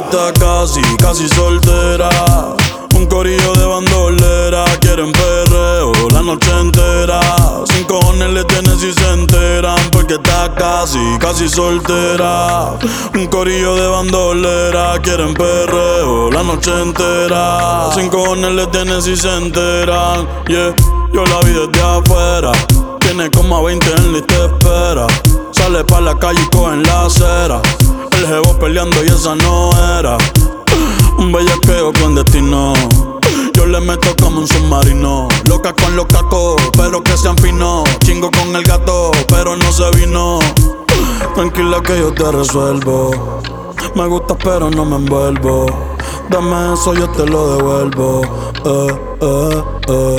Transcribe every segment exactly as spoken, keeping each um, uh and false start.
está casi, casi soltera. Un corillo de bandolera, quieren perreo la noche entera. Sin cojones le tienen si se enteran, porque está casi, casi soltera. Un corillo de bandolera, quieren perreo la noche entera. Sin cojones le tienen si se enteran, yeah. Yo la vi desde afuera, tiene como a veinte en lista de espera. Sale pa' la calle y coge en la acera. El jevo peleando y esa no era. Un bellaqueo clandestino. Yo le meto como un submarino. Loca con los cacos, pero que sean finos. Chingo con el gato, pero no se vino. Tranquila que yo te resuelvo. Me gusta pero no me envuelvo. Dame eso, yo te lo devuelvo. Eh, eh, eh.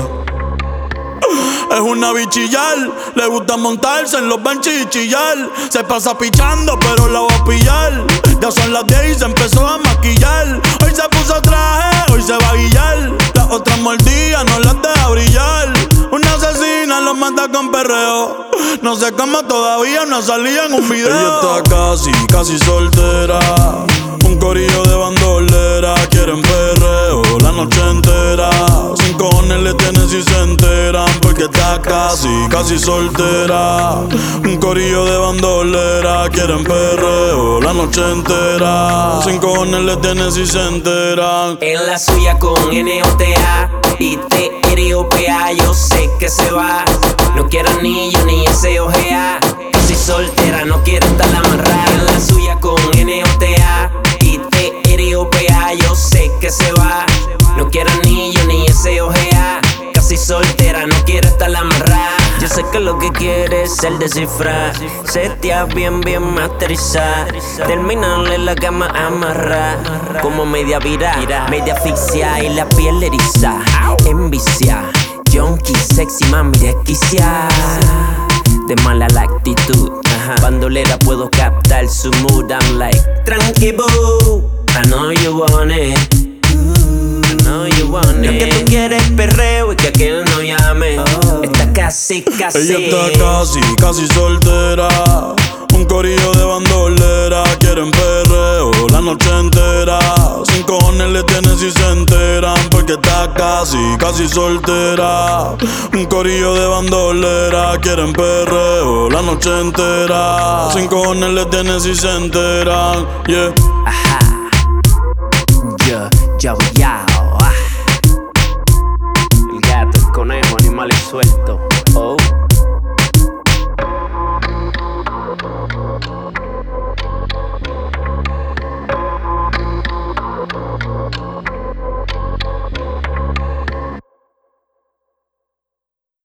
Es una bichillar, le gusta montarse en los benches y chillar. Se pasa pichando, pero la va a pillar. Ya son las diez y se empezó a maquillar. Hoy se puso traje, hoy se va a guillar. Las otras mordidas no las deja brillar. Una asesina los mata con perreo. No sé cómo todavía no salía en un video. Ella está casi, casi soltera. Un corillo de bandolera, quieren perreo la noche entera. Sin cojones le tienen si se enteran, porque está casi, casi soltera. Un corillo de bandolera, quieren perreo la noche entera. Sin cojones le tienen si se enteran. En la suya con N O T A y T R O P A, yo sé que se va. No quiere anillo ni S O G A. Casi soltera, no quiere estar amarrada. En la suya con N O T A y T R O P A, yo sé que se va. No quiere anillo ni S O G A. Casi soltera, no quiere estar amarrada. Yo sé que lo que quiere es el descifrar. Setear bien, bien masterizar. Terminarle la cama amarrar. Como media vira, media asfixia y la piel eriza. Envicia, junkie, sexy, mami desquicia. De mala la actitud, bandolera puedo captar su mood. I'm like, tranqui boo, I know you want it. I know you want it. Lo que tú quieres es perreo y que aquel no llame. Oh. Está casi, casi. Ella está casi, casi soltera. Un corillo de bandolera, quieren perreo la noche entera. Sin cojones le tienen si se enteran, porque está casi, casi soltera. Un corillo de bandolera, quieren perreo la noche entera. Sin cojones le tienen si se enteran, yeah. Ajá. Yo, yo, yo. Ah. El gato, el conejo, animales sueltos.